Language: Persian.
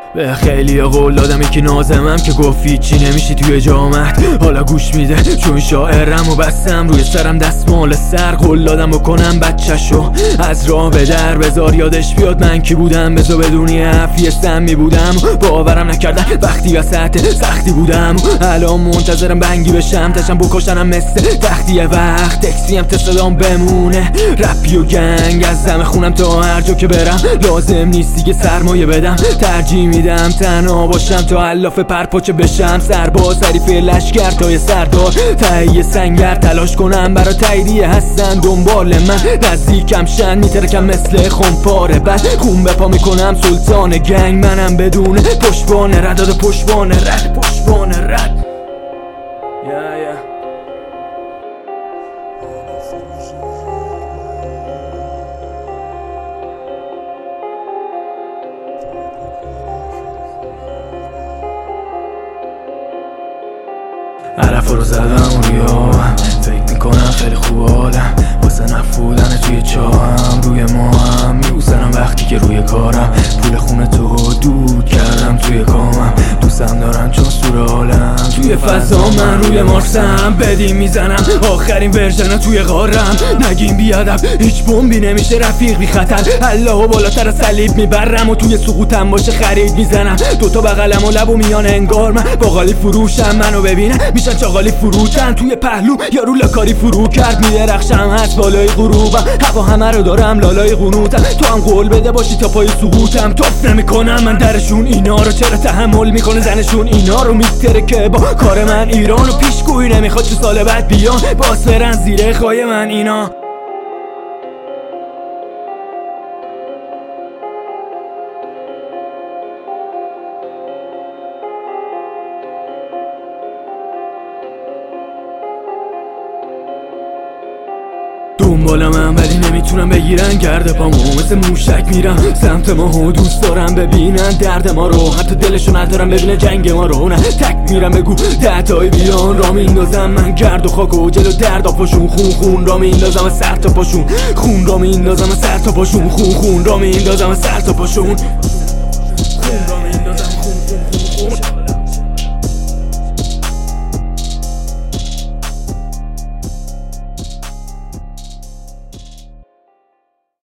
به خیلی قول دادم یکی نازمم که گفت چی نمیشی توی جامعت. حالا گوش میده چون شاعرم و بستم روی سرم دستمال سر. قول دادم بکنم بچه‌شو از راه به در بذار یادش بیاد من کی بودم. بذار بدونی عفیه سمی بودم باورم نکردن وقتی وسط سختی بودم. الان منتظرم بنگی بشم تشم بکشنم مثل تختیه وقت اکسیم تصدام بمونه. رپی و گنگ از دم خونم تا هر جا که برم لازم نیست دیگه سرمایه بدم. ترجیح میدم تنها باشم تا علاف پرپاچه بشم. سرباز حریف لشکر تای سردار تهیه سنگر تلاش کنم برا تاییدیه هستن دنبال من. نزدیکم شن میترکم مثل خونپاره بعد خون بپا میکنم سلطان گنگ منم بدون پشتبان رد داده پشتبان رد عرفا رو زدم روی فکر میکنم خیلی خوب حالم واسه نفودن توی چاهم. روی ما هم میبوسنم وقتی که روی کارم. پول خونه تو دود کردم توی کامم. دوستم دارن چون سورالم توی فضا من روی مارسم. بدیم میزنم آخرین ورژن توی غارم. نگیم بیادم هیچ بمبی نمیشه رفیق بی خطر. الله بالاتر از صلیب میبرم و توی سقوطم باشه خرید میزنم. دوتا بغلم و لب و میان انگار من باقالی فروشم. منو ببینه میشن چاقالی فروتن توی پهلو یارو لکاری فرو کرد. میدرخشم از بالای غروبم هوا همه رو دارم لالای قنوتم. تو هم قول بده باشی تا پای سقوطم. توف نمیکنم من درشون اینا رو چرا تحمل میکنه زنشون اینا رو میتره که با کار من ایران و پیشگویی نمیخواد تو سال بعد بیان باز برن زیر خای من اینا. دنبالم هم ولی نمیتونم بگیرن گرد پامو مثل موشک میرم سمت ما. دوست دارم ببینن درد ما رو حتی دلشو ندارم ببینه جنگ ما رو. نه تک میرم بگو دهتای بیان را میندازم من گرد و خاک و جلو درد پاشون. خون را میندازم سر تا پاشون. خون را میندازم سر تا پاشون. خون را میندازم سر تا پاشون. خون را میندازم خون